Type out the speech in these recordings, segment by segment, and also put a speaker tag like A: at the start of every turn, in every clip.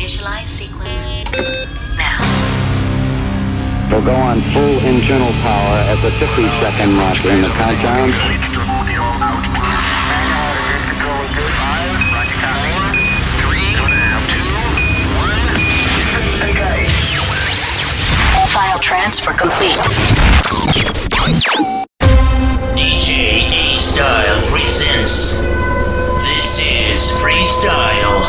A: Initialize sequence now.
B: We'll go on full internal power at the 50-second mark in the countdown.
A: File transfer complete.
C: DJ A-Style presents. This is Freestyle.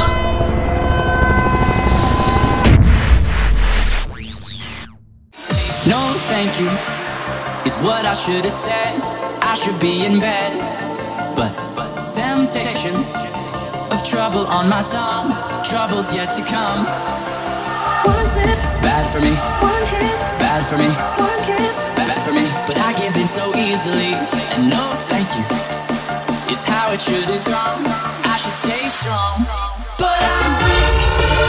D: No, thank you, is what I should have said. I should be in bed, but temptations of trouble on my tongue, troubles yet to come.
E: One sip,
D: Bad for me,
E: one hit,
D: bad for me,
E: one kiss.
D: bad for me. But I give in so easily, and no, thank you, is how it should have gone. I should stay strong, but I'm weak.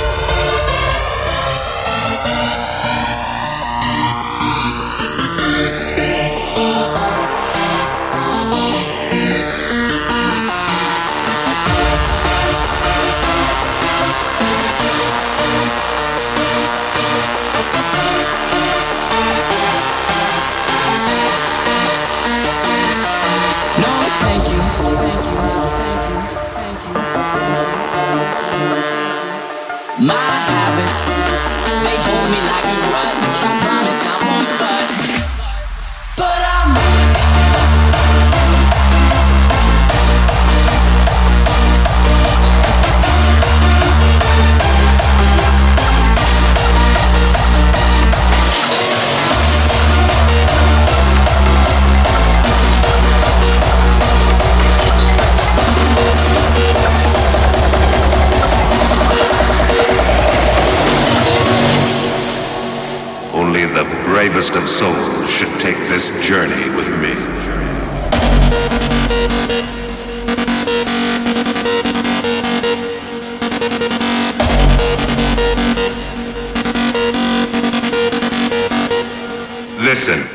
D: My habits, they hold me like a grudge. I promise I won't budge, but I'm
F: Only the bravest of souls should take this journey with me. Listen.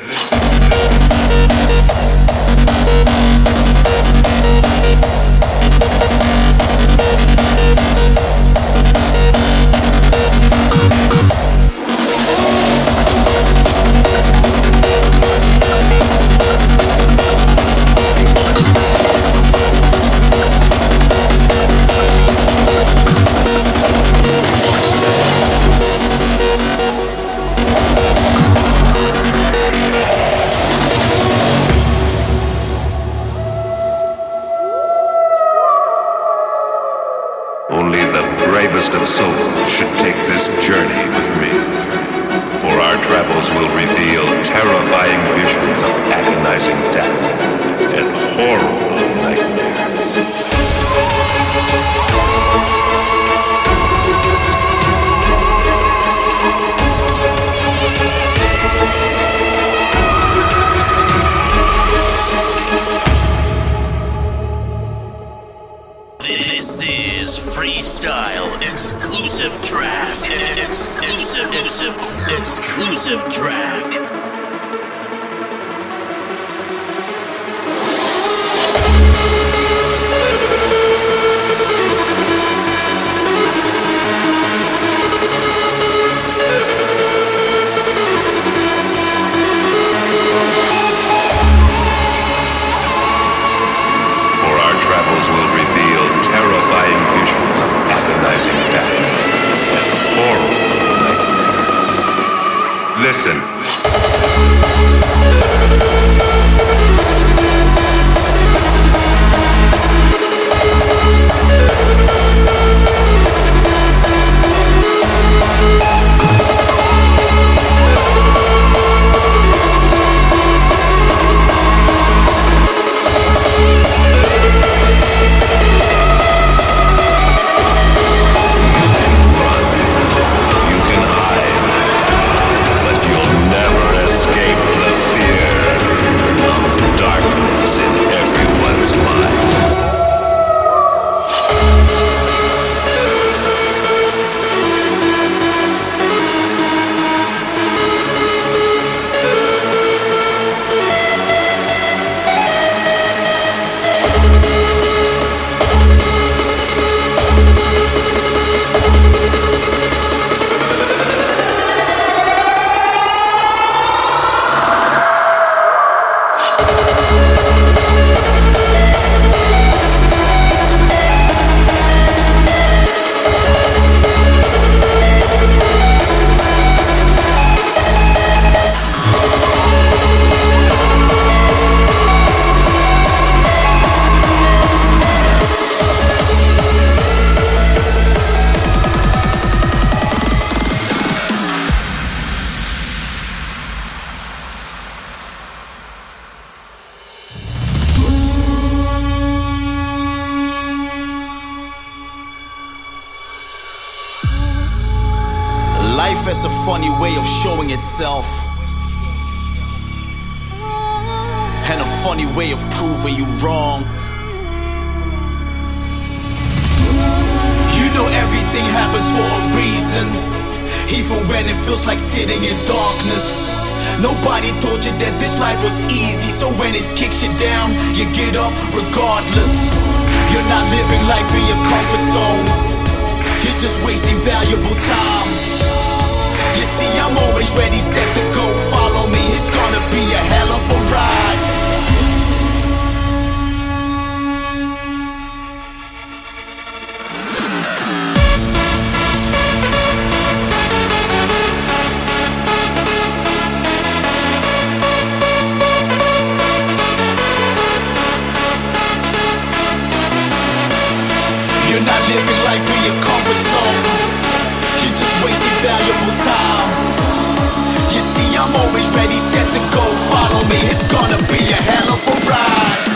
F: Only the bravest of souls should take this journey with me. For our travels will reveal terrifying visions of agonizing death and horrible nightmares.
C: This is Freestyle exclusive track. Exclusive track.
F: Will reveal terrifying visions of agonizing death and horrible nightmares. Listen. Never
G: Life has a funny way of showing itself, and a funny way of proving you wrong. You know everything happens for a reason, even when it feels like sitting in darkness. Nobody told you that this life was easy, so when it kicks you down, you get up regardless. You're not living life in your comfort zone, you're just wasting valuable time. You see, I'm always ready, set to go. Follow me, it's gonna be a hell of a ride. You're not living life in your comfort zone, you're just wasting valuable time. You see, I'm always ready, set to go. Follow me, it's gonna be a hell of a ride.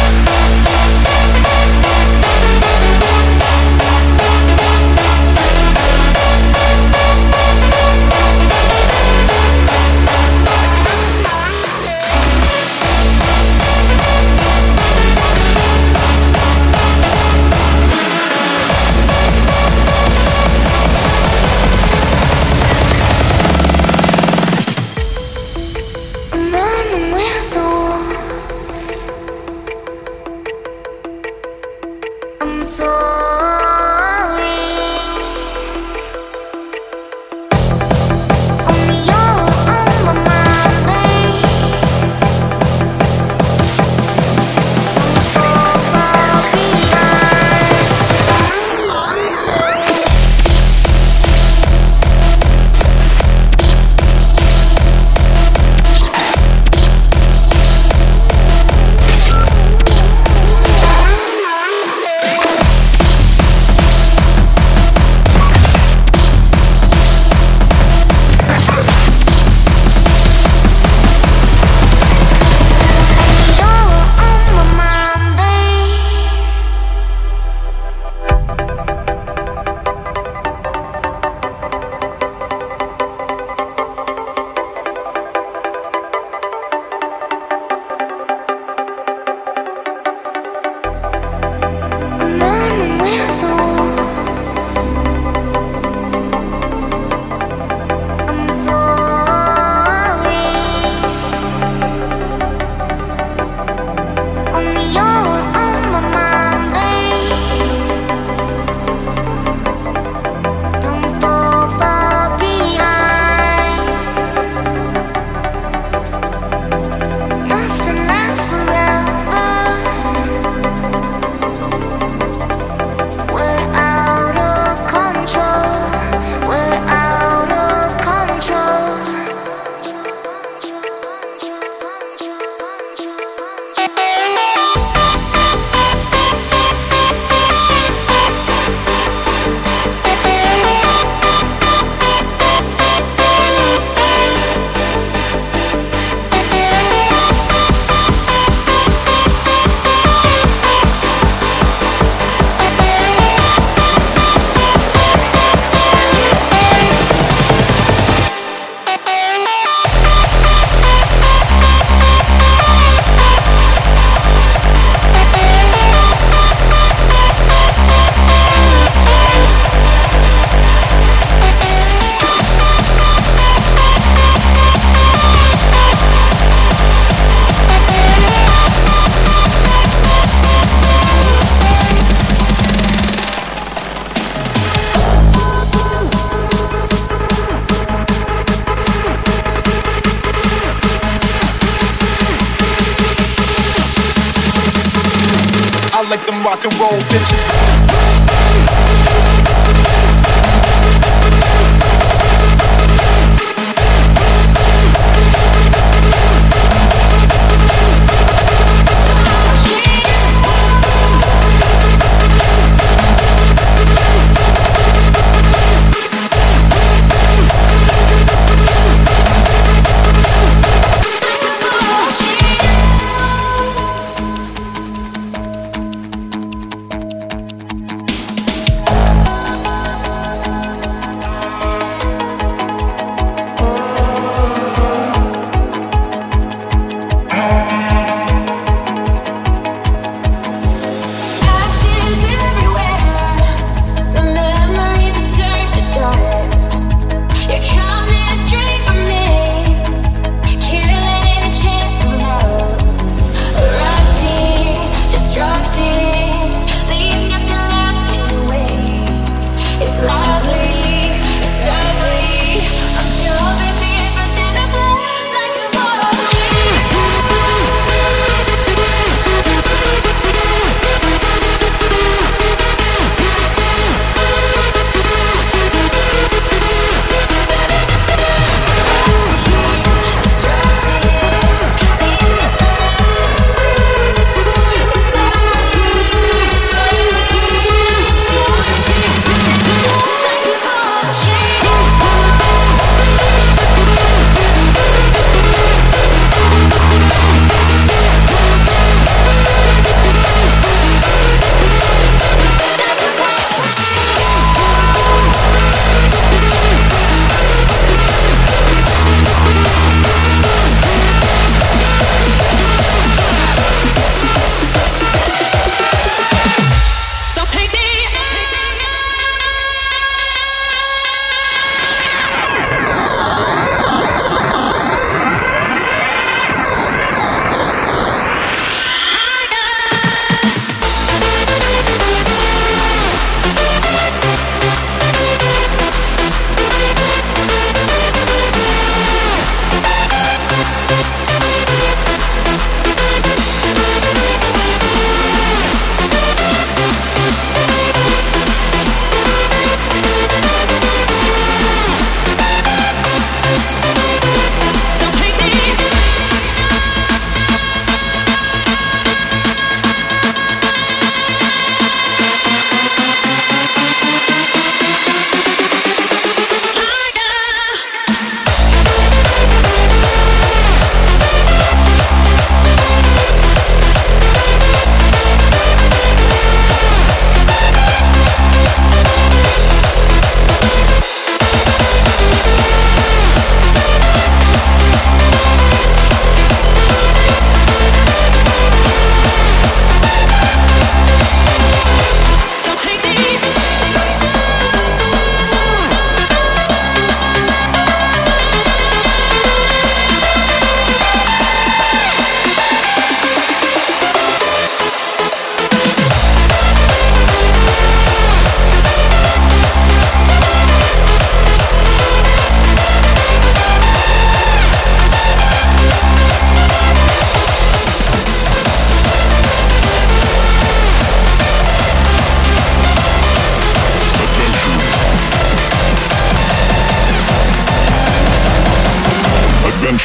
H: Like them rock and roll bitches.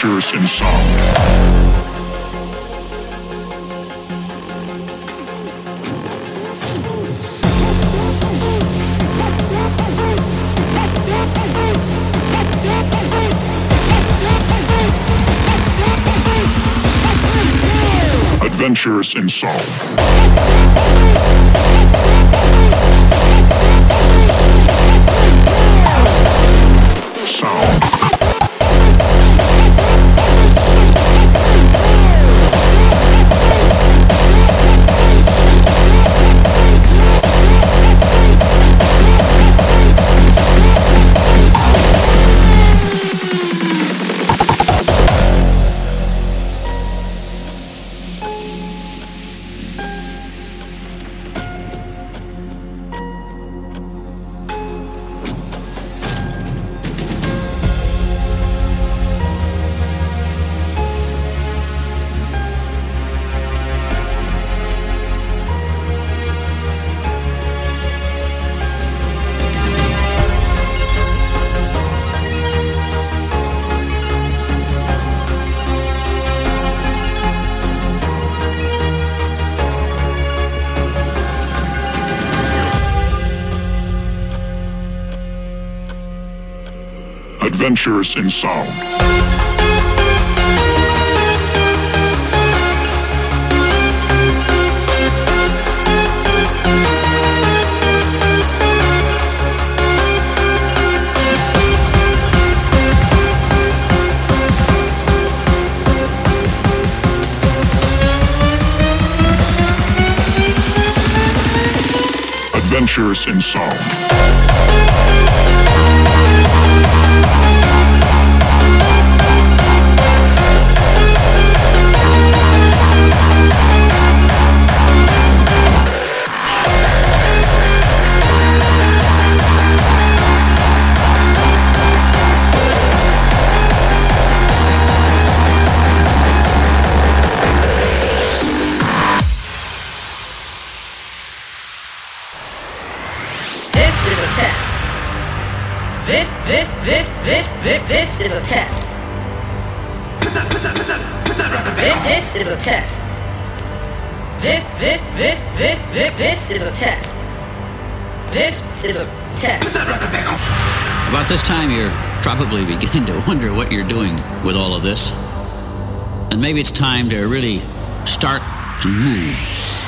I: Adventures in Sound. Adventures in Sound. Adventures in Sound. Adventures in Sound.
J: This is a test. This is a test. This is a test. This is a test.
K: About this time, you're probably beginning to wonder what you're doing with all of this. And maybe it's time to really start and move.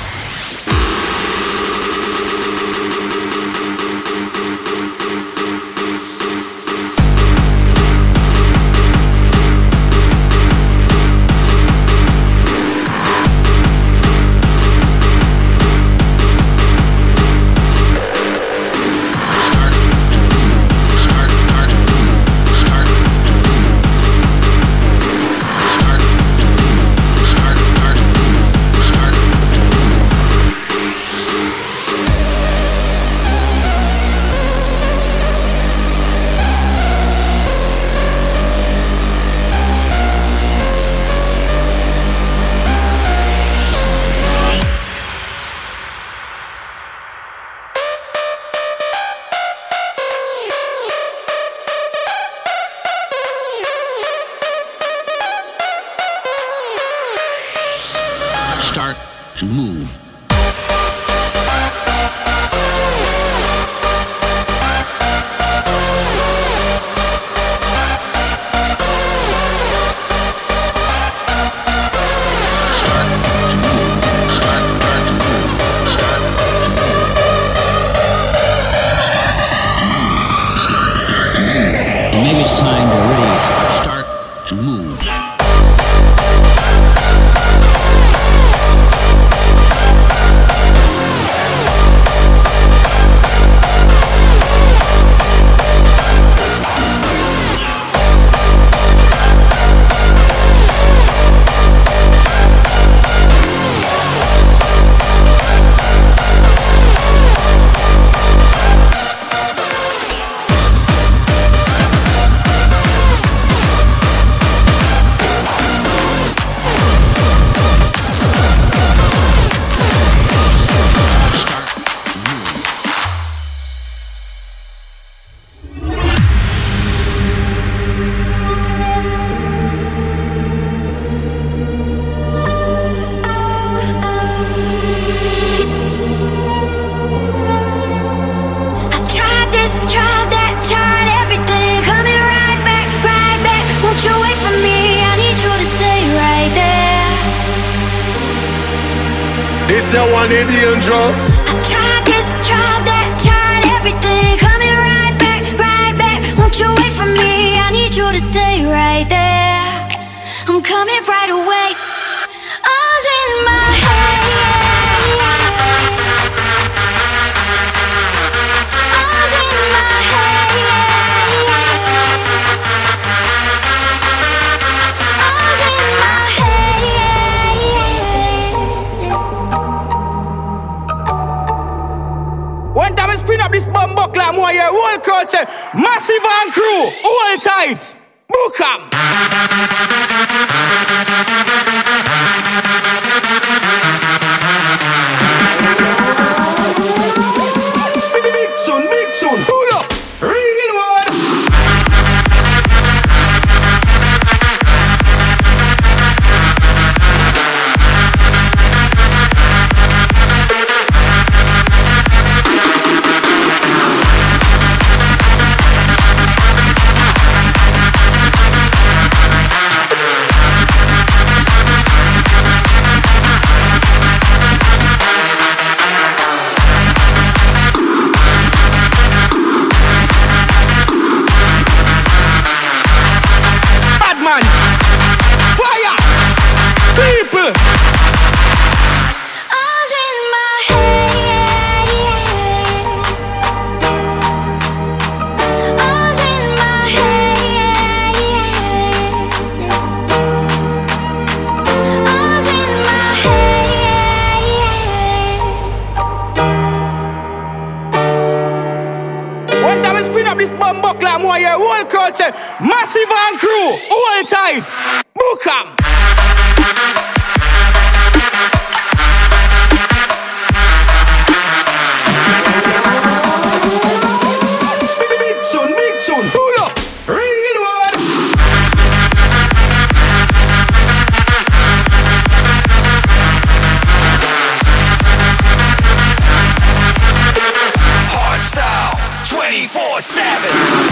K: Start and move. Maybe it's time to really start and move.
H: this, you want it dangerous.
E: Tried this, tried that, tried everything. Coming right back, right back. Won't you wait for me? I need you to stay right there. I'm coming right away. All in my head. All in my head. All in my head.
L: One time I spin up this bum buckler, more your whole crowd say, Massive and crew, hold tight, book 'em. Big tune, pull up, real one. Say, Massive and crew, hold tight, book 'em. Big tune, pull up, real one.
G: Hard style, 24/7.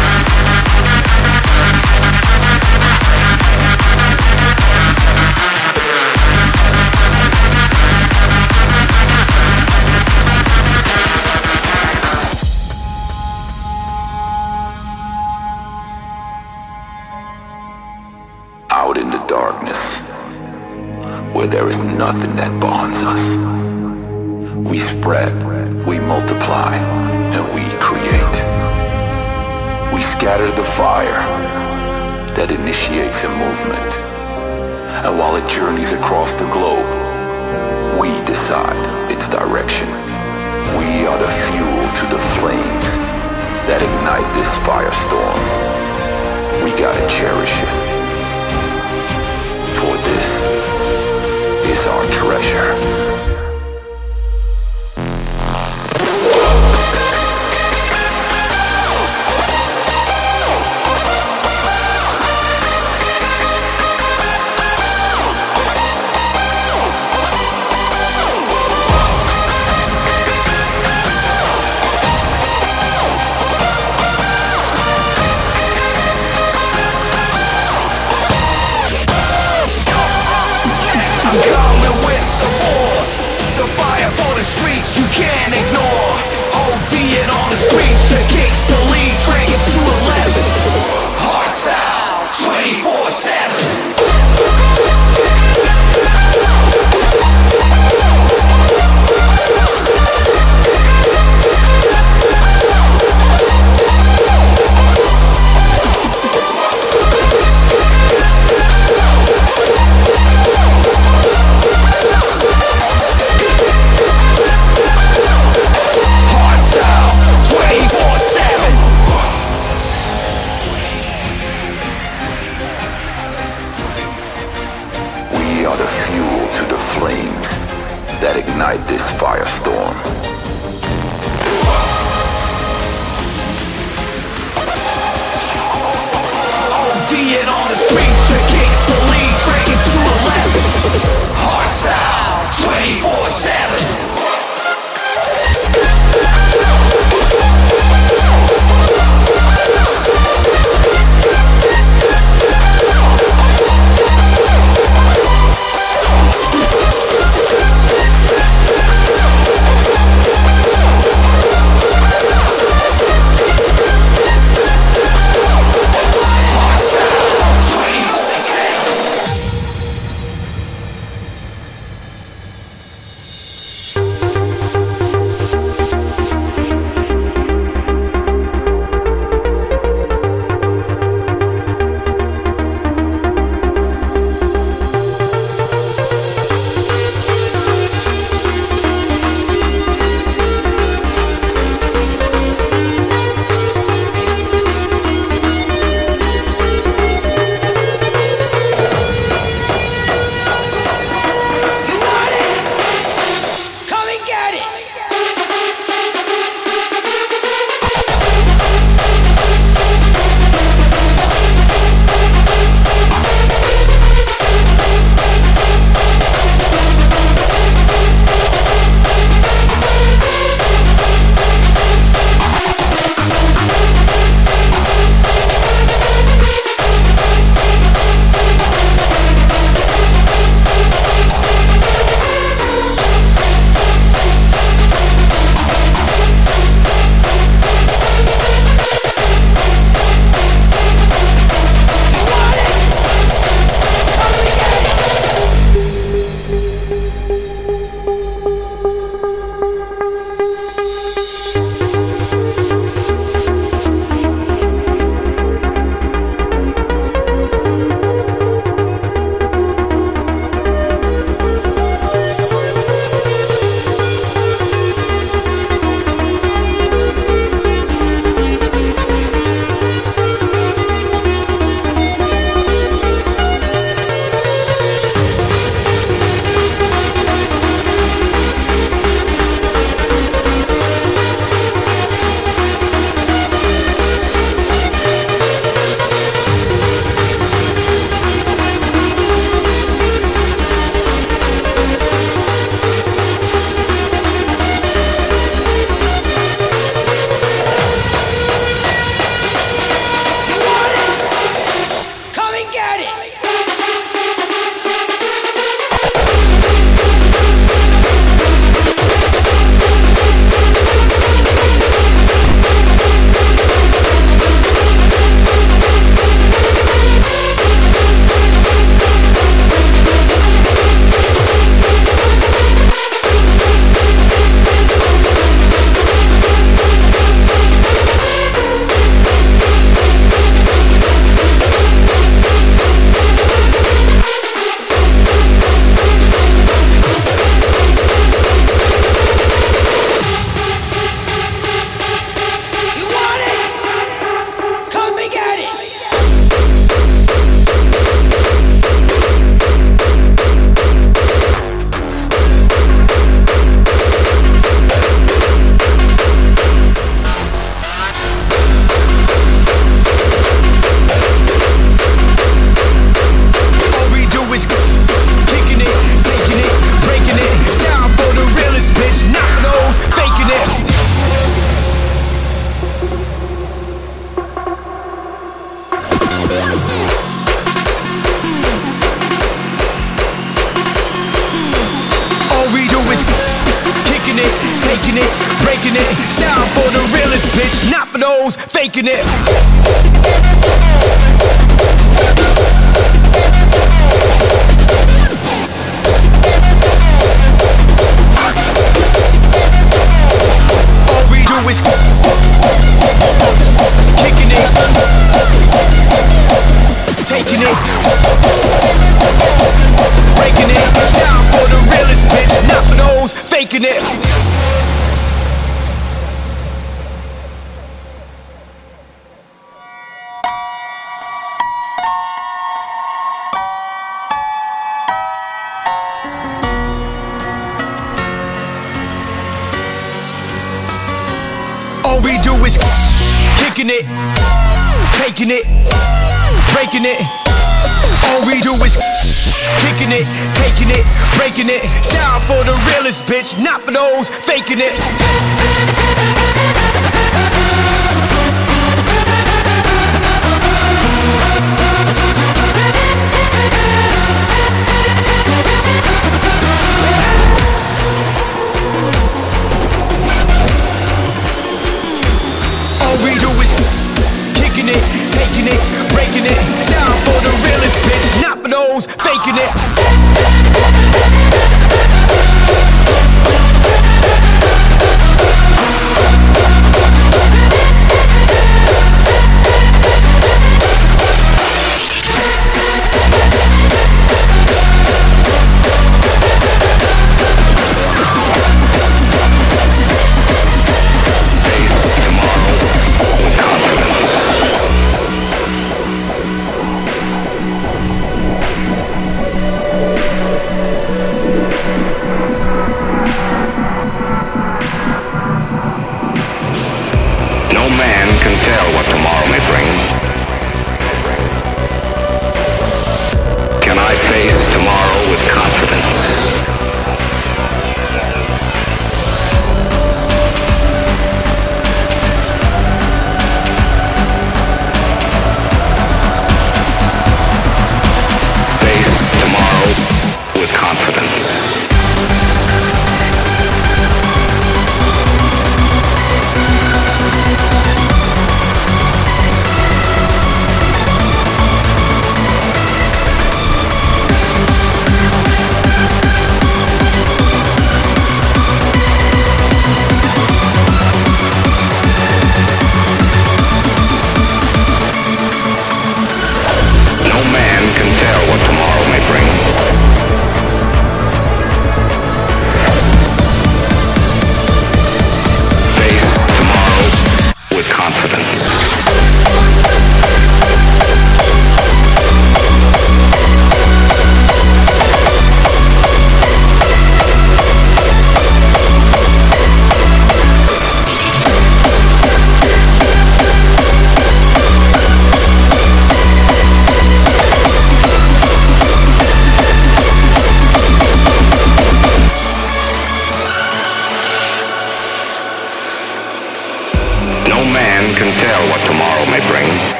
M: There is nothing that bonds us. We spread, we multiply, and we create. We scatter the fire that initiates a movement. And while it journeys across the globe, we decide its direction. We are the fuel to the flames that ignite this firestorm. We gotta cherish it. For this is our treasure.
G: I'm coming with the force, the fire for the streets you can't ignore. ODing on the streets, the kicks, the leads, crank it to 11. Hard style, 24/7. Hard style, 24/7.
L: bitch, not for those faking it. All we do is kicking it, taking it, breaking it. Down for the realest bitch, not for those faking it. All we do is kicking it, taking it, breaking it. All we do is kicking it, taking it, breaking it. Down for the realest bitch, not for those faking it. All we do is kicking it, taking it, breaking it. Down for the realest bitch, not for those faking it.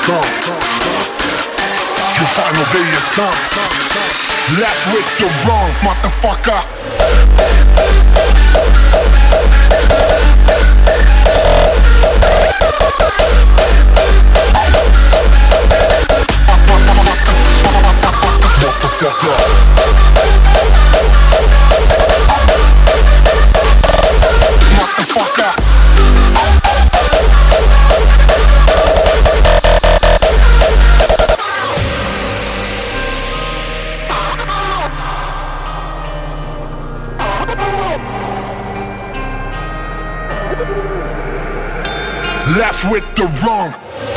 I: come. Your final day has come. Left with the wrong, motherfucker. Left with the wrong.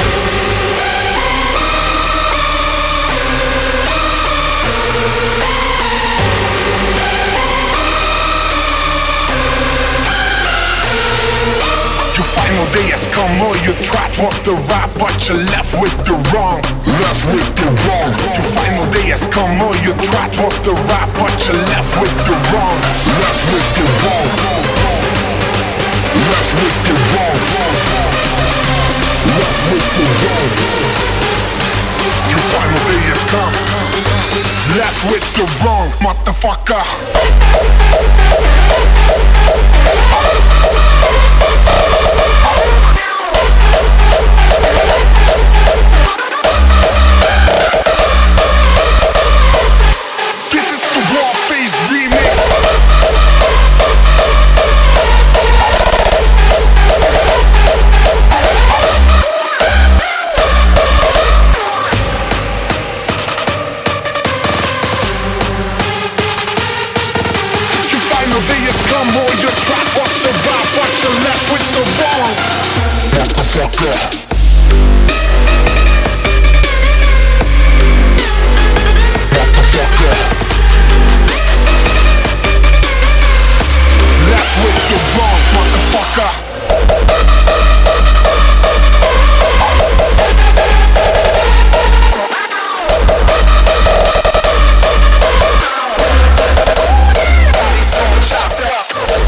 I: Your final day has come, all your track was the right, but you left with the wrong. Left with the wrong. Your final day has come, all your track was the right, but you left with the wrong. Left with the wrong. Left with the wrong. Left with the wrong. Your final day has come. Left with the wrong, motherfucker. This is the Warface remix. Your final day has come, all your track was the right, but you left with the wrong. Motherfucker. Left with the wrong, motherfucker. Bodies all chopped up.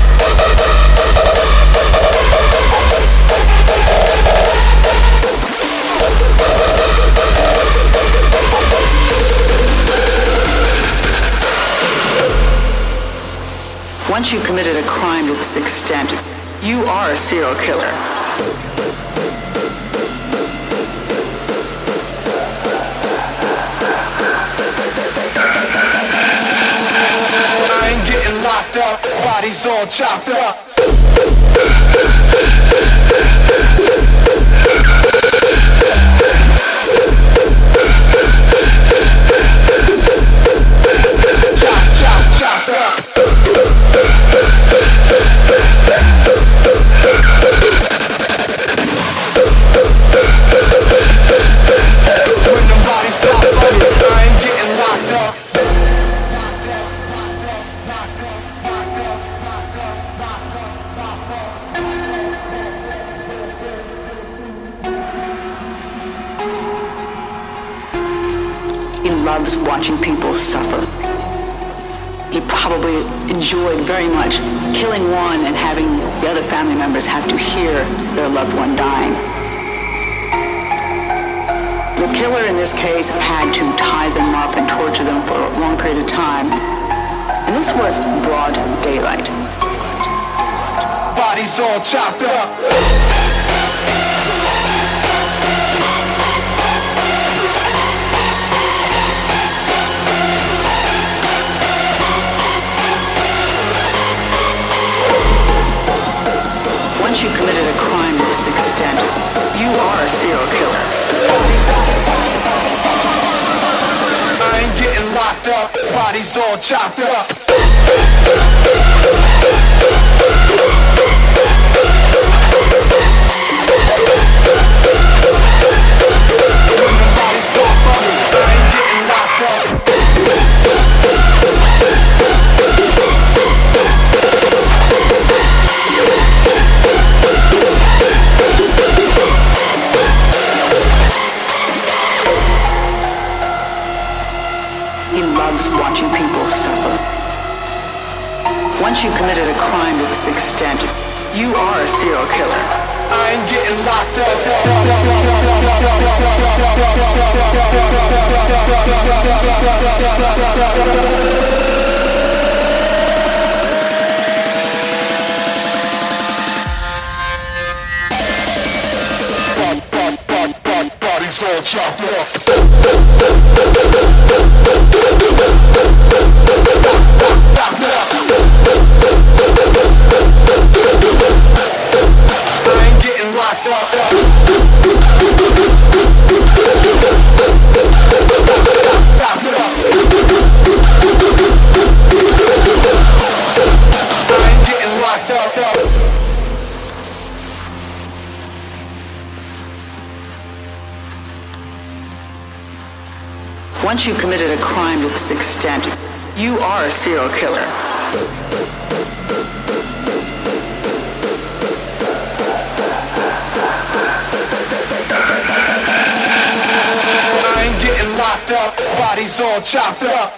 N: Once you've committed a crime to this extent, you are a serial killer.
G: I ain't getting locked up, bodies all chopped up. Chopped up. When the bodies pop up, I ain't getting locked up.
N: He loves watching people suffer. He probably enjoyed very much killing one and having the other family members have to hear their loved one dying. The killer in this case had to tie them up and torture them for a long period of time. And this was broad daylight.
G: Bodies all chopped up.
N: Once you've committed a crime to this extent, you are a serial killer.
G: I ain't getting locked up, bodies all chopped up. When the bodies pop up, I ain't getting locked up.
N: He loves watching people suffer. Once you've committed a crime to this extent, you are a serial killer.
G: I ain't getting locked up.
I: bodies all chopped up. I ain't getting locked up.
N: Once you've committed a crime to this extent, you are a serial killer.
I: I ain't getting locked up, bodies all chopped up.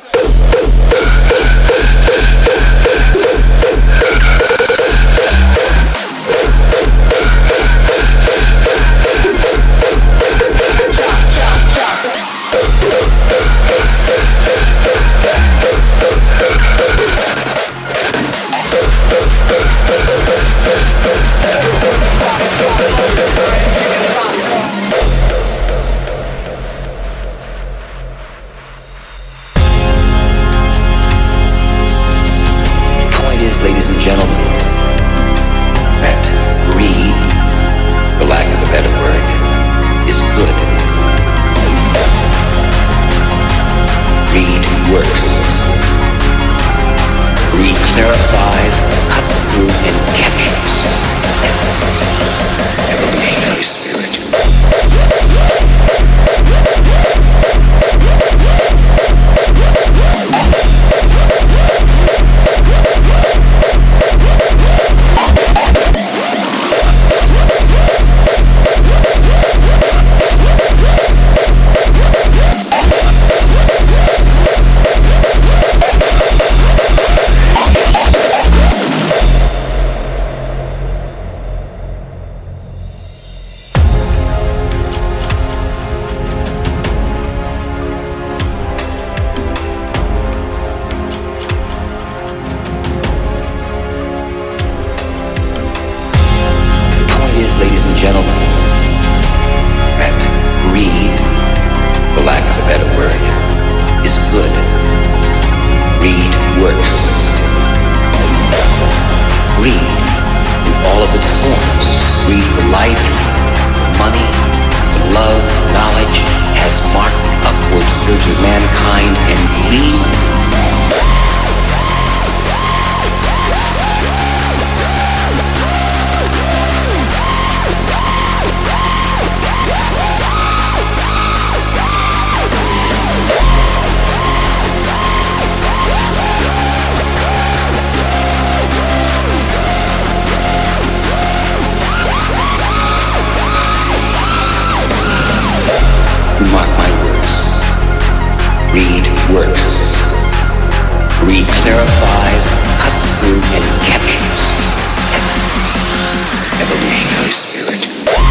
M: Point is, ladies and gentlemen, that greed, for lack of a better word, is good. Greed works. Greed clarifies, cuts through, and captures the essence, evolutionary spirit. Ladies and gentlemen, that greed, for lack of a better word, is good. Greed works. Greed, in all of its forms, greed for life, money, for love, knowledge, has marked upward surge of mankind, and greed mark my words. Greed works. Greed clarifies, cuts through, and captures essence, evolutionary spirit.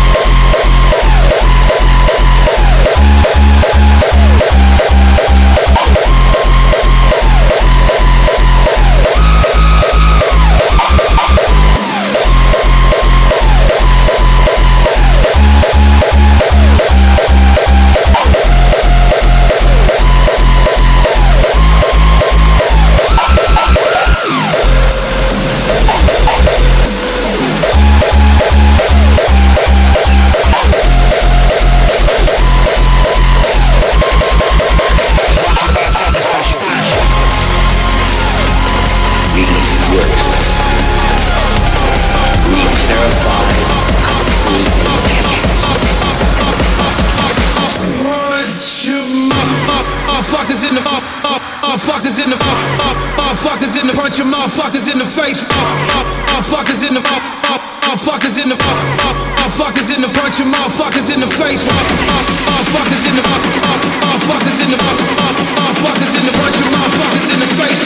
L: Motherfuckers in the punch your motherfuckers in the face. Motherfuckers in the motherfuckers in the motherfuckers in the punch your motherfuckers in the face. Motherfuckers in the motherfuckers in the motherfuckers in the punch your motherfuckers in the face.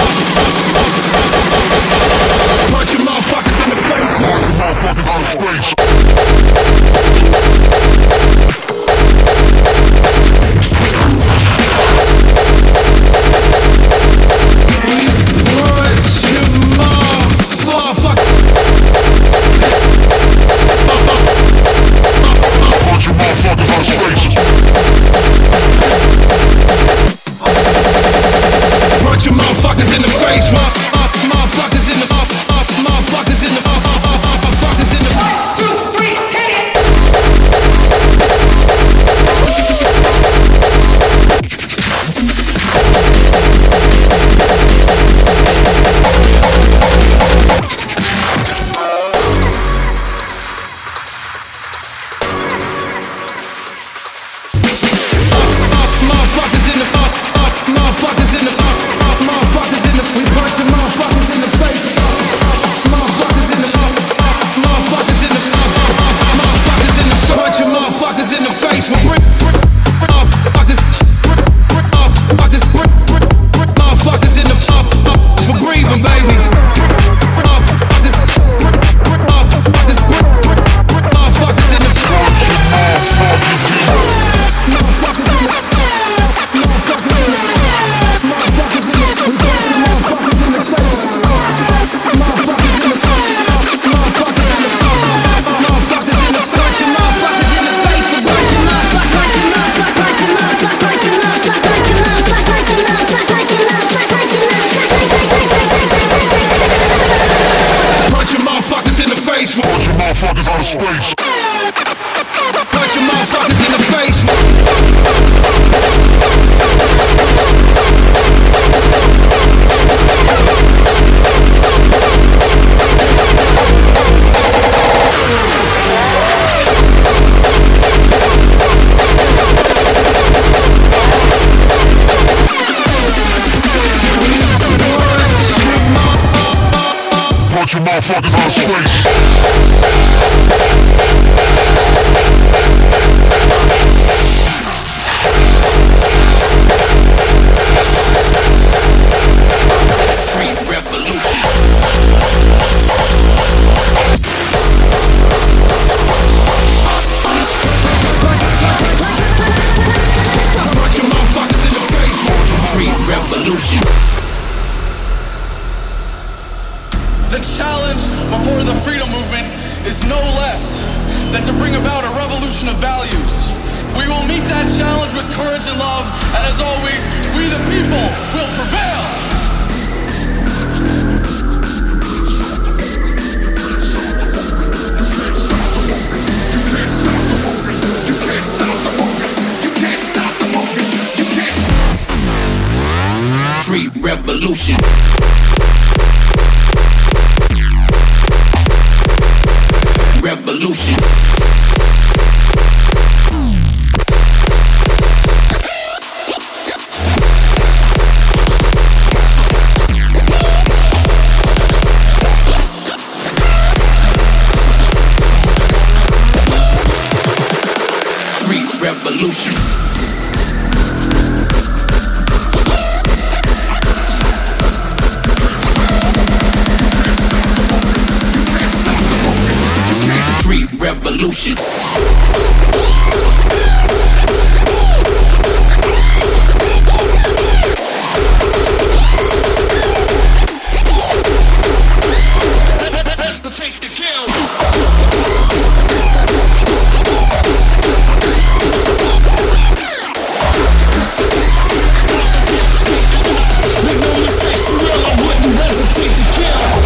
L: Punch your motherfuckers in the face.
I: Motherfuckers on stage. motherfuckers on space.
L: Street revolution. Punch your motherfuckers in the face. Street revolution.
O: The challenge before the freedom movement is no less than to bring about a revolution of values. We will meet that challenge with courage and love, and as always, we the people will prevail.
L: Street revolution. Revolution. Street revolution. Revolution. Hesitate to kill. Make no mistake, for real, I wouldn't hesitate to kill.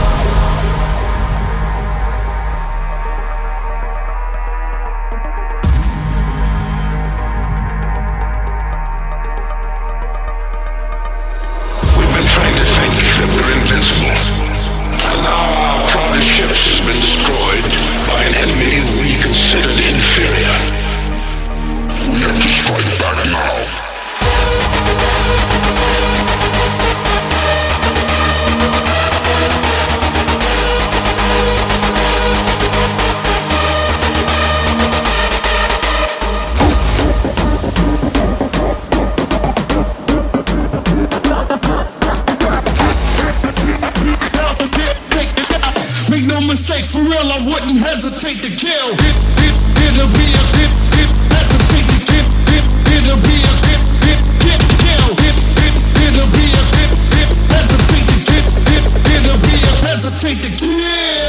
L: Mistake, for real, I wouldn't hesitate to kill. It'll be a hesitate to kill. It'll be a kill. It'll be a hesitate to kill. It'll be a hesitate to kill.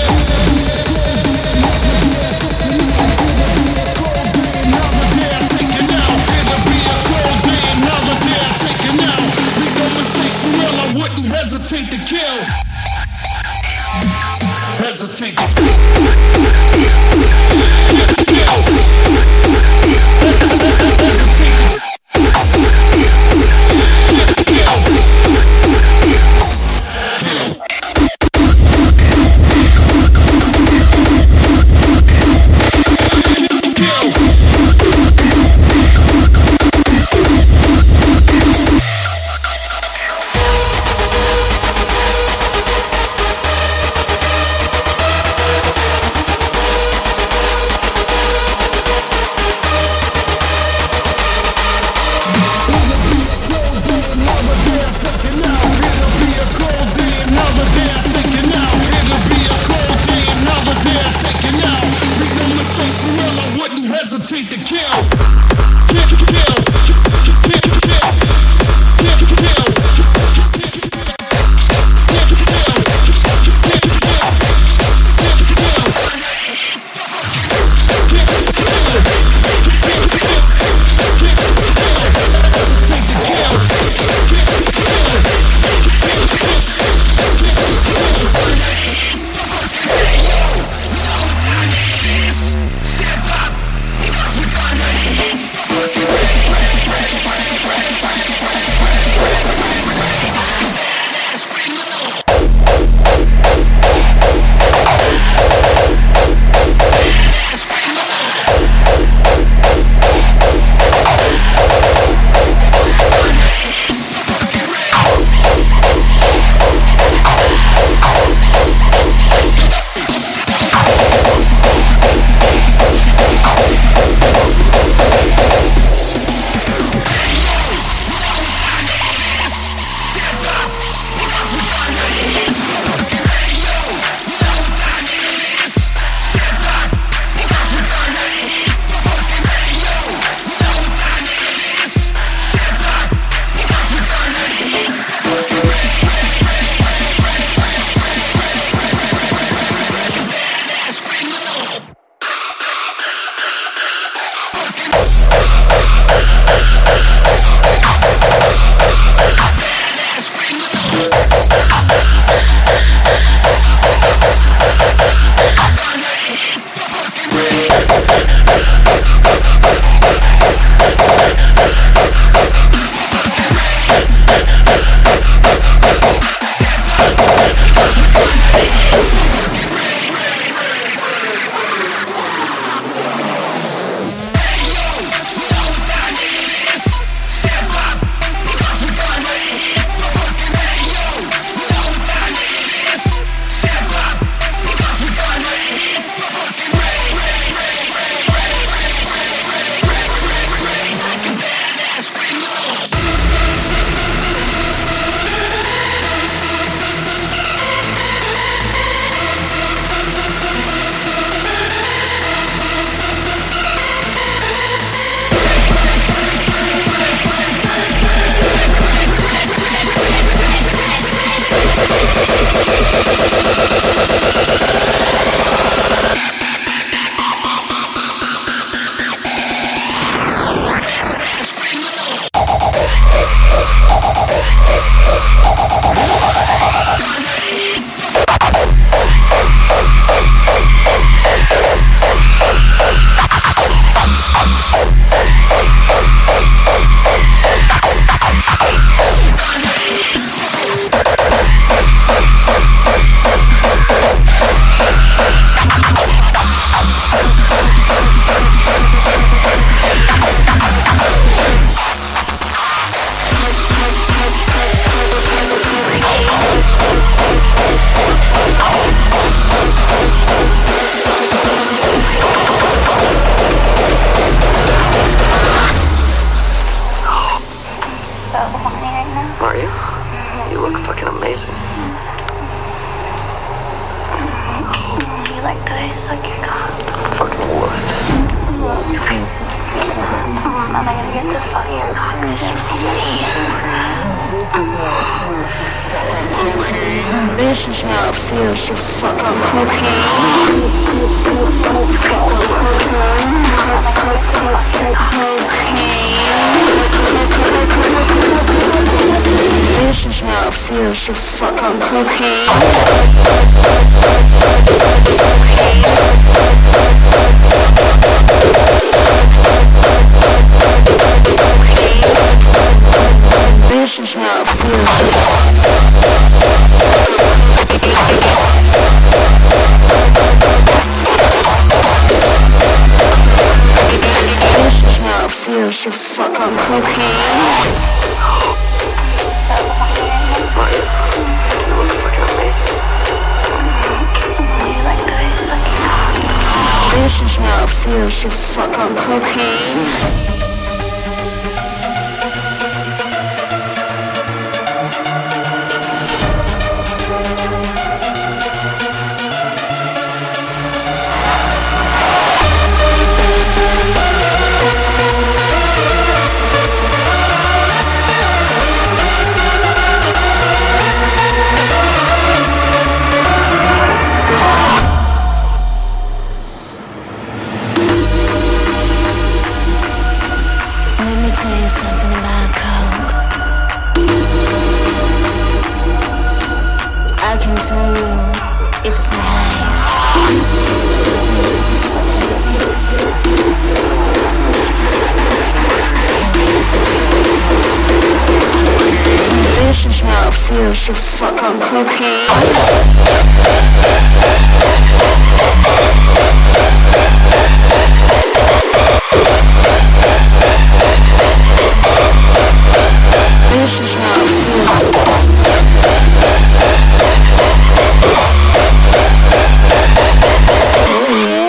L: Hesitate to kill. Hesitate to kill.
E: This is how it feels to fuck on cocaine. This is how it feels to fuck on cocaine. This is how it feels to This is how it feels to fuck on cocaine.
P: You look fucking amazing.
E: This is how it feels to fuck on cocaine. Tell you something about coke. I can tell you it's nice. This is how it feels to fuck on cocaine. This is how it feels. Oh yeah.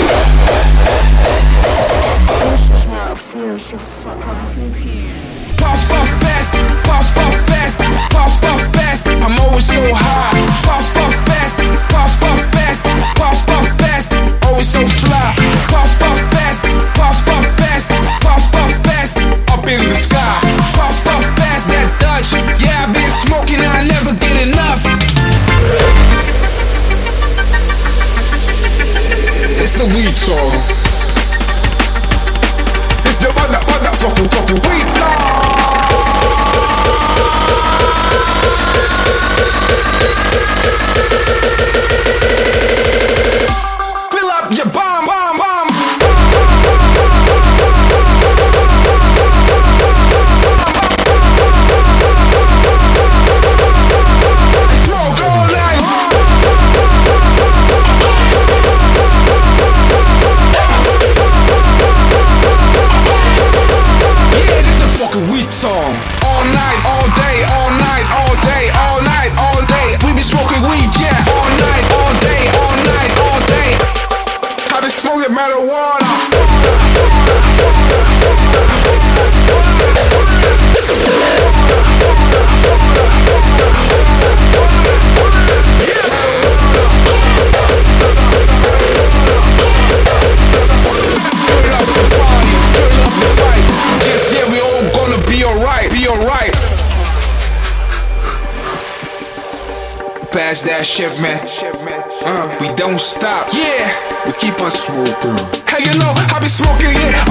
E: This is how it feels to fuck on cocaine.
L: Puff, puff, fast, puff, puff, fast, puff, puff, fast. I'm always so high. Puff, puff, fast, puff, puff, fast, puff, puff, fast. Always so fly. Puff, puff, fast, puff, puff, fast, puff, puff, fast. Up in the sky. Puff, puff, fast, that Dutch. Yeah, I've been smoking, I never get enough. It's the weed song. It's the motherfucking weed song.
P: that's that shit, man. We don't stop, yeah. We keep on smoking. Hey, you know, I be smoking, yeah.